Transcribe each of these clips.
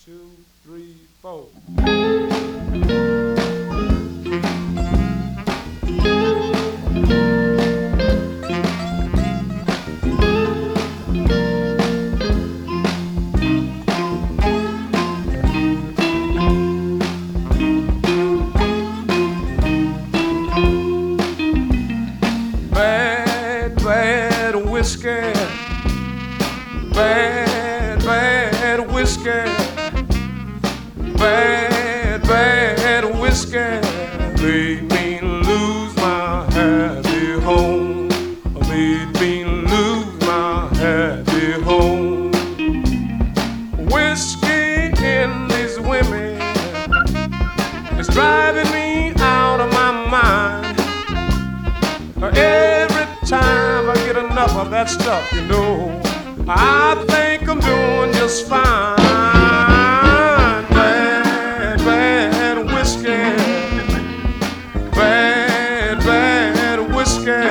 two, three, four. Bad, bad whiskey. Bad, bad whiskey. Bad, bad whiskey. Made me lose my happy home. Made me lose my happy home. Whiskey in these women is driving me out of my mind. Every time I get enough of that stuff, you know, I think I'm doing just fine. Bad, bad whiskey. Bad, bad whiskey.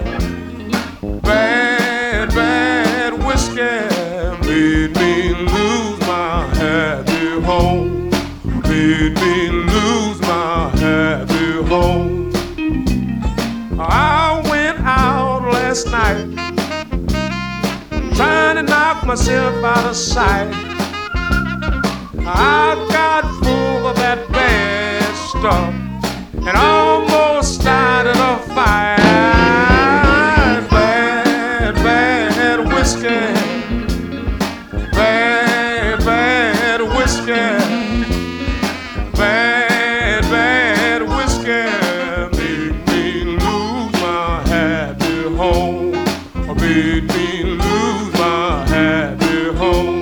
Bad, bad whiskey. Made me lose my happy home. Made me lose my happy home. I went out last night trying to knock myself out of sight. I got full of that bad stuff and almost started a fire. Bad, bad whiskey. Bad, bad whiskey. Bad, bad whiskey. Made me lose my happy home. Made me lose my happy home.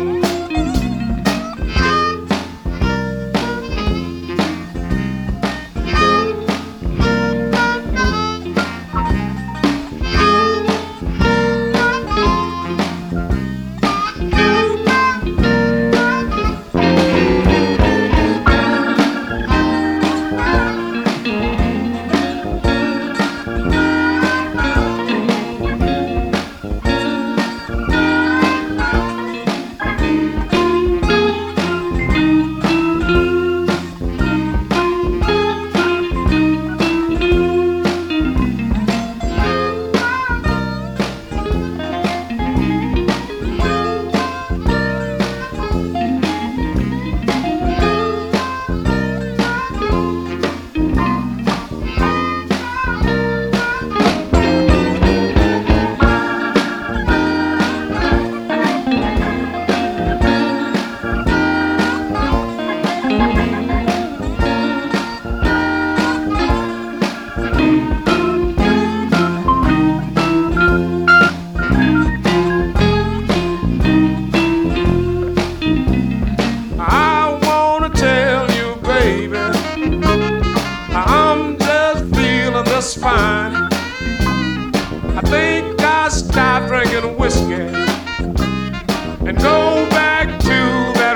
Fine. I think I'll stop drinking whiskey and go back to that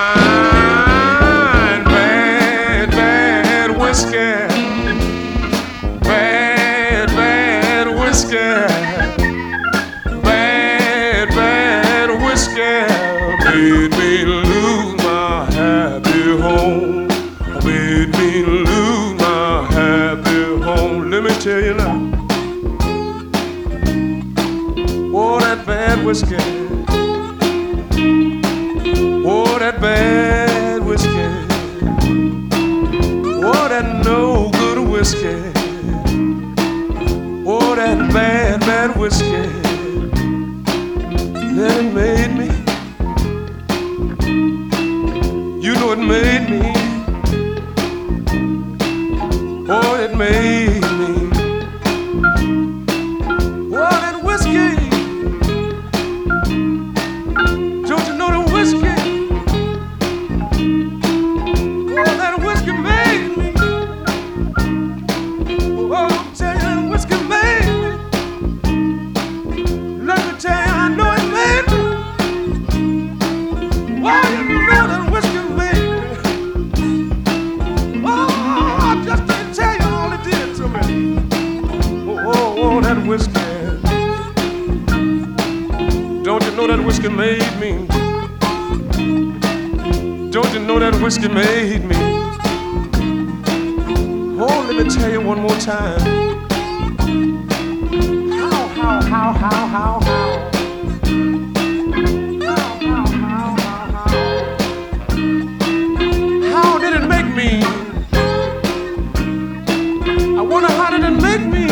wine. Bad, bad whiskey. Bad, bad whiskey. Bad, bad whiskey. Made me lose my happy home. Made me lose my happy home. Let me tell you now. Oh, that bad whiskey. Oh, that bad whiskey. Oh, that no good whiskey. Oh, that bad, bad whiskey. That it made me. You know it made me. Oh, it made me. Oh, that whiskey. Don't you know the whiskey? Oh, that whiskey made me. Oh, I'll tell you that whiskey made me. Let me tell you, I know it made me. Oh, you know that whiskey made me. Oh, I just can't tell you all it did to me. Oh, that whiskey. Don't you know that whiskey made me? Don't want you to know that whiskey made me. Oh, let me tell you one more time. How. How did it make me? I wonder how did it make me?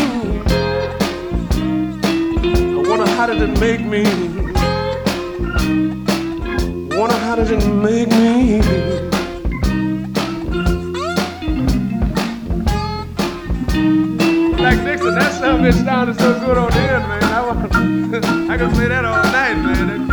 I wonder how did it make me? I wonder how did it make me? Like Dixon, that song just sounded so good on the end, man. I could play that all night, man.